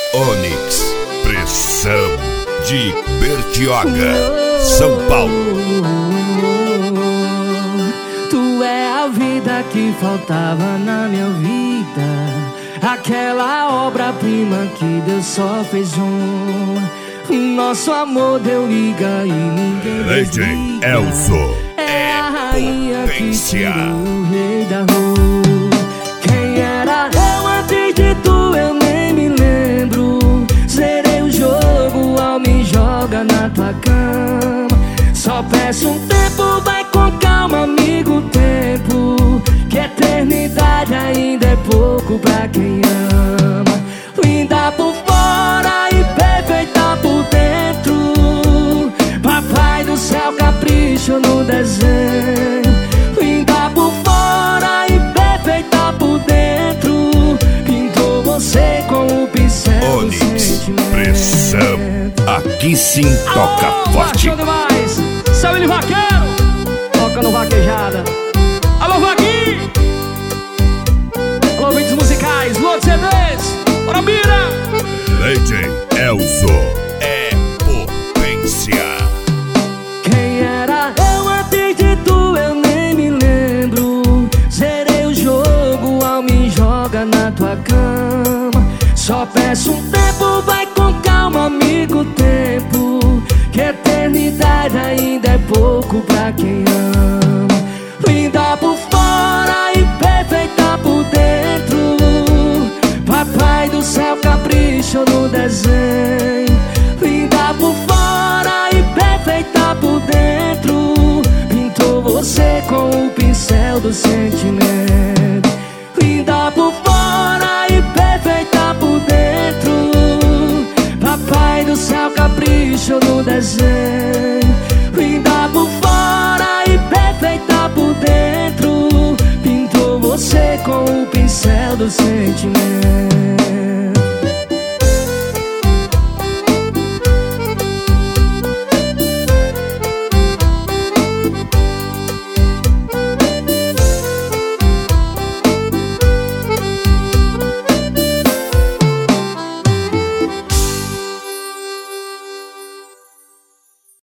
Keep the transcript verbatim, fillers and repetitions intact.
Onix, Pressão de Bertioga, São Paulo. Tu é a vida que faltava na minha vida, aquela obra-prima que Deus só fez um. Nosso amor deu liga e ninguém Lady Elzo é a rainha que potência. tirou o rei da rua. Quem era eu antes de tu eu nem me lembro. Zerei o jogo ao me joga na tua cama. Só peço um tempo, vai com calma, amigo, tempo. Que eternidade ainda é pouco pra quem ama. Linda por fora e perfeita por dentro. Papai do céu capricho no desenho. Linda por fora e perfeita por dentro. Pintou você com o pincel do sentimento. Pressão, aqui sim toca Alô, forte. show demais. Seu Willy Vaqueiro tocando vaquejada. Alô, Vaguinho. Alô, ouvintes musicais, Lua de C Ds. Bora, mira. Lady Elzo é potência. Quem era eu antes de tu eu nem me lembro. Zerei o jogo ao me joga na tua cama. Só peço um tempo, vai com calma, amigo, tempo. Que eternidade ainda é pouco pra quem ama. Linda por fora e perfeita por dentro. Papai do céu capricho no desenho. Linda por fora e perfeita por dentro. Pintou você com o pincel do sentimento. Linda por fora e perfeita por dentro. Papai do céu capricho no desenho. Linda por fora e perfeita por dentro. Pintou você com o pincel do sentimento.